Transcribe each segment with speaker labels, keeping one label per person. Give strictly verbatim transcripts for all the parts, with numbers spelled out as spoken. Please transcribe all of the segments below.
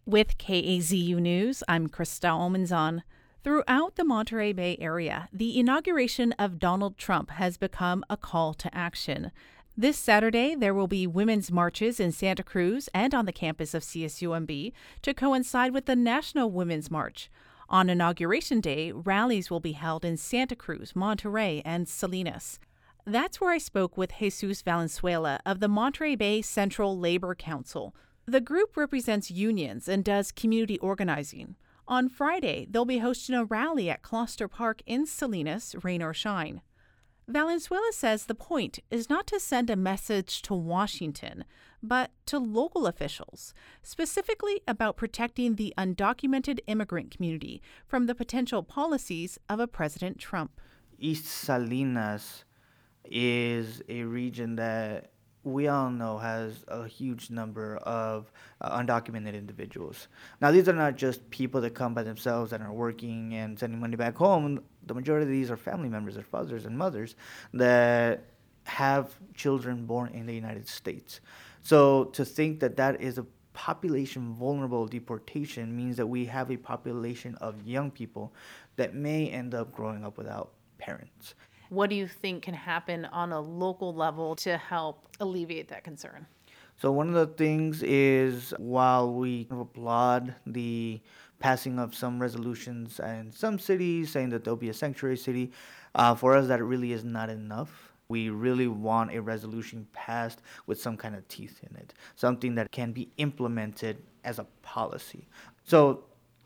Speaker 1: With K A Z U News, I'm Krista Almanzon. Throughout the Monterey Bay area, the inauguration of Donald Trump has become a call to action. This Saturday, there will be women's marches in Santa Cruz and on the campus of C S U M B to coincide with the National Women's March. On Inauguration Day, rallies will be held in Santa Cruz, Monterey, and Salinas. That's where I spoke with Jesus Valenzuela of the Monterey Bay Central Labor Council. The group represents unions and does community organizing. On Friday, they'll be hosting a rally at Closter Park in Salinas, rain or shine. Valenzuela says the point is not to send a message to Washington, but to local officials, specifically about protecting the undocumented immigrant community from the potential policies of a President Trump.
Speaker 2: East Salinas is a region that we all know has a huge number of uh, undocumented individuals. Now, these are not just people that come by themselves and are working and sending money back home. The majority of these are family members, their fathers and mothers that have children born in the United States. So to think that that is a population vulnerable to deportation means that we have a population of young people that may end up growing up without parents.
Speaker 1: What do you think can happen on a local level to help alleviate that concern?
Speaker 2: So one of the things is, while we applaud the passing of some resolutions in some cities saying that there'll be a sanctuary city, uh, for us that really is not enough. We really want a resolution passed with some kind of teeth in it, something that can be implemented as a policy. So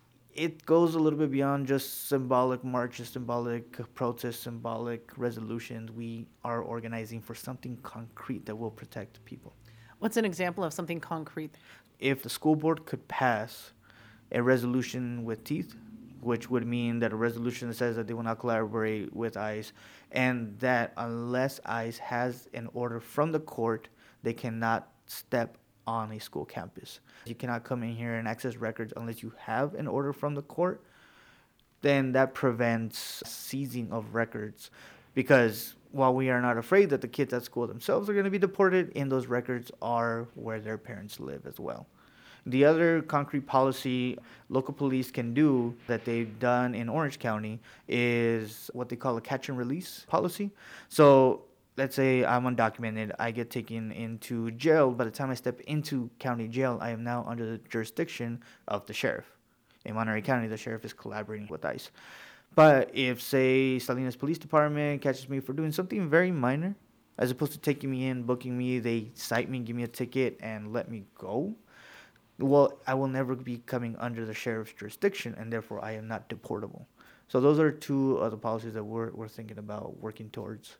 Speaker 2: it goes a little bit beyond just symbolic marches, symbolic protests, symbolic resolutions. We are organizing for something concrete that will protect people.
Speaker 1: What's an example of something concrete?
Speaker 2: If the school board could pass a resolution with teeth, which would mean that a resolution that says that they will not collaborate with ICE, and that unless ICE has an order from the court, they cannot step on a school campus. You cannot come in here and access records unless you have an order from the court. Then that prevents seizing of records, because while we are not afraid that the kids at school themselves are going to be deported, in those records are where their parents live as well. The other concrete policy local police can do that they've done in Orange County is what they call a catch and release policy. So let's say I'm undocumented, I get taken into jail. By the time I step into county jail, I am now under the jurisdiction of the sheriff. In Monterey County, the sheriff is collaborating with ICE. But if, say, Salinas Police Department catches me for doing something very minor, as opposed to taking me in, booking me, they cite me, give me a ticket, and let me go, well, I will never be coming under the sheriff's jurisdiction, and therefore I am not deportable. So those are two of the policies that we're, we're thinking about working towards.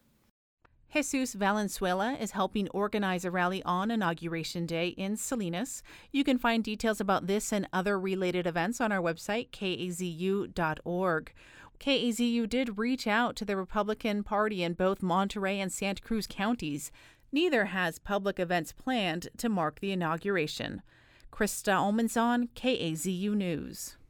Speaker 1: Jesus Valenzuela is helping organize a rally on Inauguration Day in Salinas. You can find details about this and other related events on our website, K A Z U dot org. K A Z U did reach out to the Republican Party in both Monterey and Santa Cruz counties. Neither has public events planned to mark the inauguration. Krista Almanzon, K A Z U News.